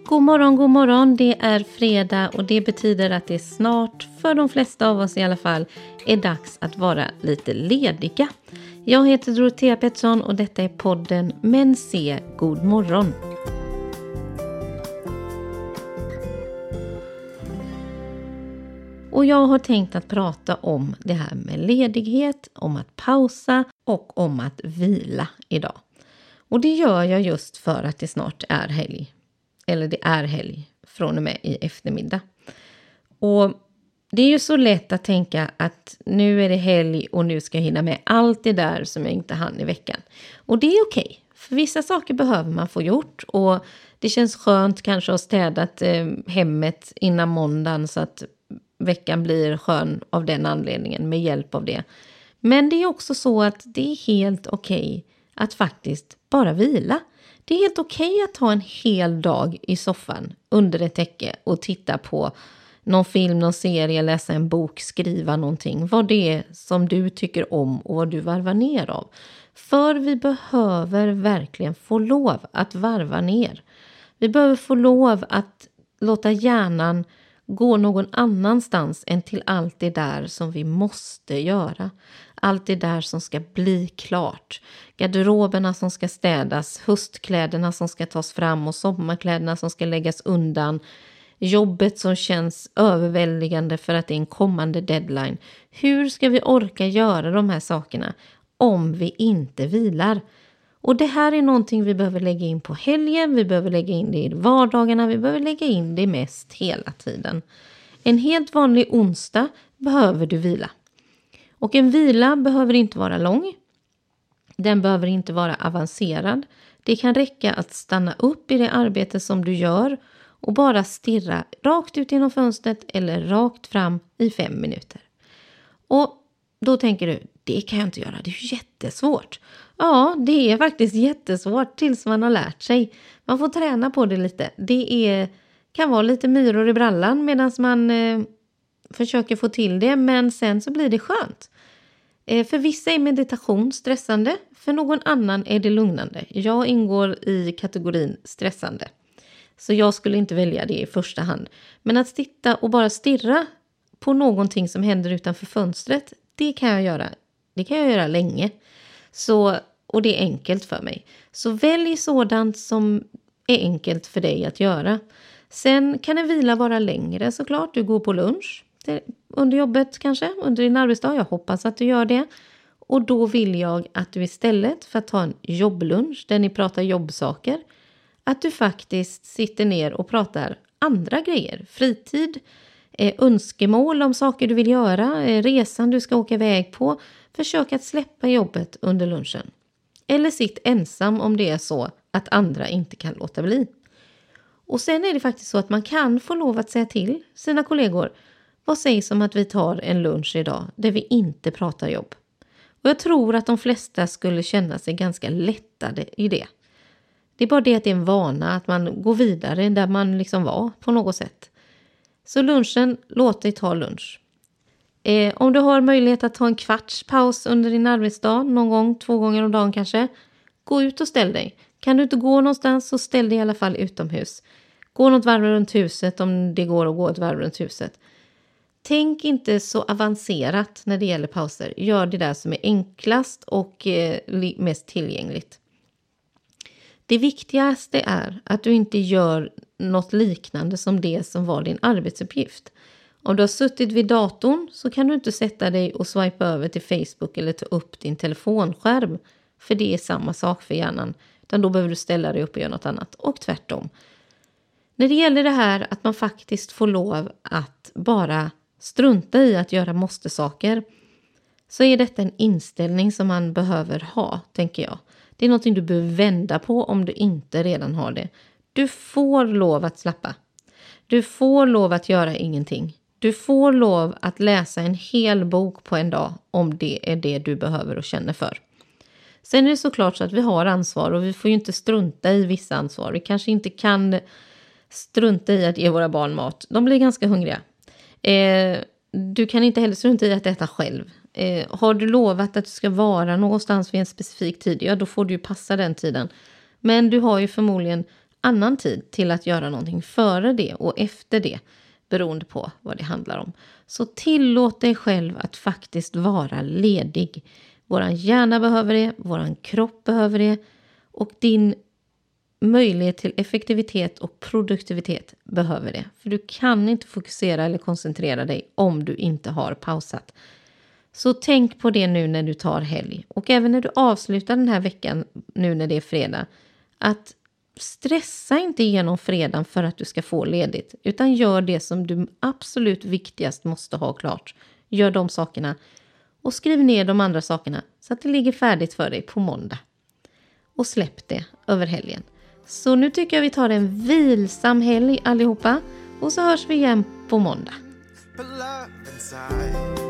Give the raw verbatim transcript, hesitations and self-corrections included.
God morgon, god morgon. Det är fredag och det betyder att det snart, för de flesta av oss i alla fall, är dags att vara lite lediga. Jag heter Dorothea Pettersson och detta är podden Men se god morgon. Och jag har tänkt att prata om det här med ledighet, om att pausa och om att vila idag. Och det gör jag just för att det snart är helg. Eller det är helg från och med i eftermiddag. Och det är ju så lätt att tänka att nu är det helg och nu ska jag hinna med allt det där som jag inte hann i veckan. Och det är okej. För vissa saker behöver man få gjort. Och det känns skönt kanske att ha städat eh, hemmet innan måndagen så att veckan blir skön av den anledningen med hjälp av det. Men det är också så att det är helt okej att faktiskt bara vila. Det är helt okej att ta en hel dag i soffan under ett täcke och titta på någon film, någon serie, läsa en bok, skriva någonting. Vad det är som du tycker om och vad du varvar ner av. För vi behöver verkligen få lov att varva ner. Vi behöver få lov att låta hjärnan gå någon annanstans än till allt det där som vi måste göra. Allt det där som ska bli klart. Garderoberna som ska städas, höstkläderna som ska tas fram och sommarkläderna som ska läggas undan. Jobbet som känns överväldigande för att det är en kommande deadline. Hur ska vi orka göra de här sakerna om vi inte vilar? Och det här är någonting vi behöver lägga in på helgen, vi behöver lägga in det i vardagarna, vi behöver lägga in det mest hela tiden. En helt vanlig onsdag behöver du vila. Och en vila behöver inte vara lång, den behöver inte vara avancerad. Det kan räcka att stanna upp i det arbete som du gör och bara stirra rakt ut genom fönstret eller rakt fram i fem minuter. Och då tänker du, det kan jag inte göra, det är ju jättesvårt. Ja, det är faktiskt jättesvårt tills man har lärt sig. Man får träna på det lite. Det är, kan vara lite myror i brallan medan man eh, försöker få till det. Men sen så blir det skönt. Eh, för vissa är meditation stressande. För någon annan är det lugnande. Jag ingår i kategorin stressande. Så jag skulle inte välja det i första hand. Men att sitta och bara stirra på någonting som händer utanför fönstret. Det kan jag göra. Det kan jag göra länge. Så, och det är enkelt för mig. Så välj sådant som är enkelt för dig att göra. Sen kan en vila vara längre såklart. Du går på lunch under jobbet kanske, under din arbetsdag. Jag hoppas att du gör det. Och då vill jag att du istället för att ta en jobblunch där ni pratar jobbsaker. Att du faktiskt sitter ner och pratar andra grejer. Fritid, eh, önskemål om saker du vill göra, eh, resan du ska åka iväg på. Försök att släppa jobbet under lunchen. Eller sitt ensam om det är så att andra inte kan låta bli. Och sen är det faktiskt så att man kan få lov att säga till sina kollegor. Vad sägs om att vi tar en lunch idag där vi inte pratar jobb? Och jag tror att de flesta skulle känna sig ganska lättade i det. Det är bara det att det är en vana att man går vidare där man liksom var på något sätt. Så lunchen, låt dig ta lunch. Eh, om du har möjlighet att ta en kvarts paus under din arbetsdag, någon gång, två gånger om dagen kanske, gå ut och ställ dig. Kan du inte gå någonstans så ställ dig i alla fall utomhus. Gå något varv runt huset om det går att gå ett varv runt huset. Tänk inte så avancerat när det gäller pauser. Gör det där som är enklast och eh, mest tillgängligt. Det viktigaste är att du inte gör något liknande som det som var din arbetsuppgift. Om du har suttit vid datorn så kan du inte sätta dig och swipa över till Facebook eller ta upp din telefonskärm. För det är samma sak för hjärnan. Utan då behöver du ställa dig upp och göra något annat. Och tvärtom. När det gäller det här att man faktiskt får lov att bara strunta i att göra måste-saker. Så är detta en inställning som man behöver ha, tänker jag. Det är någonting du behöver vända på om du inte redan har det. Du får lov att slappa. Du får lov att göra ingenting. Du får lov att läsa en hel bok på en dag om det är det du behöver och känner för. Sen är det såklart så att vi har ansvar och vi får ju inte strunta i vissa ansvar. Vi kanske inte kan strunta i att ge våra barn mat. De blir ganska hungriga. Eh, du kan inte heller strunta i att äta själv. Eh, har du lovat att du ska vara någonstans vid en specifik tid, ja då får du ju passa den tiden. Men du har ju förmodligen annan tid till att göra någonting före det och efter det, beroende på vad det handlar om. Så tillåt dig själv att faktiskt vara ledig. Våran hjärna behöver det, våran kropp behöver det och din möjlighet till effektivitet och produktivitet behöver det. För du kan inte fokusera eller koncentrera dig om du inte har pausat. Så tänk på det nu när du tar helg. Och även när du avslutar den här veckan, nu när det är fredag. Att stressa inte igenom fredagen för att du ska få ledigt. Utan gör det som du absolut viktigast måste ha klart. Gör de sakerna. Och skriv ner de andra sakerna så att det ligger färdigt för dig på måndag. Och släpp det över helgen. Så nu tycker jag vi tar en vilsam helg allihopa. Och så hörs vi igen på måndag.